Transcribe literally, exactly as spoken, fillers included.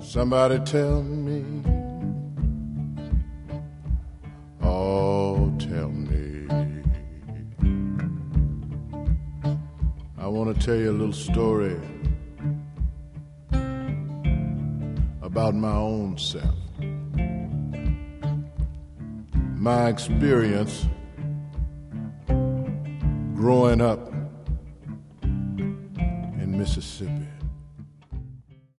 Somebody tell me, oh, tell me. I want to tell you a little story about my own self, my experience growing up in Mississippi.